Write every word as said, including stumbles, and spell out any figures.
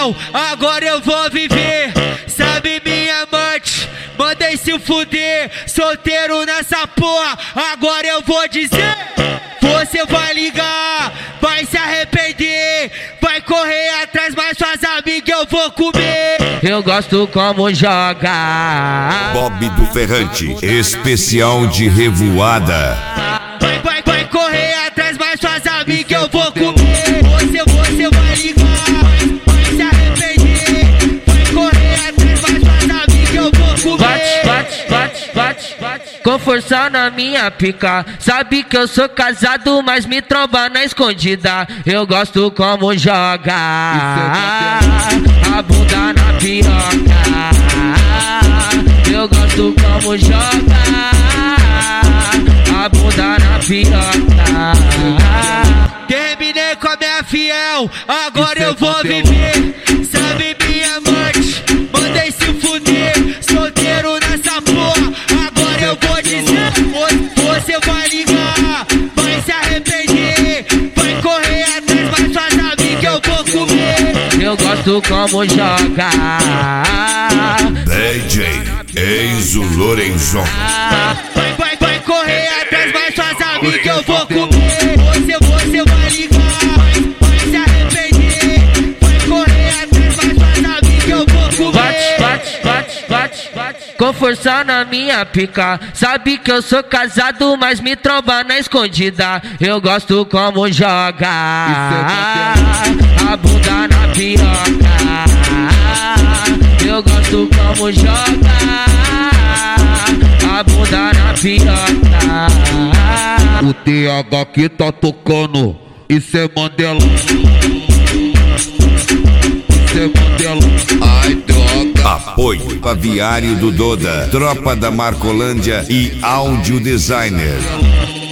fiel, agora eu vou viver. Sabe minha amante, mandei se fuder. Solteiro nessa porra, agora eu vou dizer. Você vai ligar, vai se arrepender. Vai correr atrás, mas suas amigas eu vou comer. Eu gosto como joga. Bob do Ferrante, especial de revoada. Vai, vai, vai correr atrás, mas suas amigas eu vou comer. Você, você vai ligar, vai se arrepender. Vai correr atrás, mas suas amigas eu vou comer. Bate, bate, bate, bate, bate. Com força na minha pica. Sabe que eu sou casado, mas me tromba na escondida. Eu gosto como joga. A bunda na piroca. Eu gosto como joga. A bunda na piroca. Terminei com a minha fiel, agora eu vou viver. Sabe minha amante, mandei se fuder. Solteiro nessa porra, agora eu vou dizer. Você vai ligar, vai se arrepender. Vai correr atrás, mas suas amigas eu vou comer. Eu gosto como joga. D J Enzo Lorenzon. Vai, vai, vai correr atrás, mas suas amigas eu vou comer. Você, você vai ligar, vai se arrepender. Vai correr atrás, mas suas amigas eu vou comer. Bate, bate, bate, bate, bate. Com força na minha pica. Sabe que eu sou casado, mas me tromba na escondida. Eu gosto como joga. A bunda na piroca. Eu gosto como joga. A bunda na piroca. O T H que tá tocando, isso é Mandela. Isso é Mandela. Ai, droga. Apoio Aviário do Doda, Tropa da Marcolândia e Áudio Designer.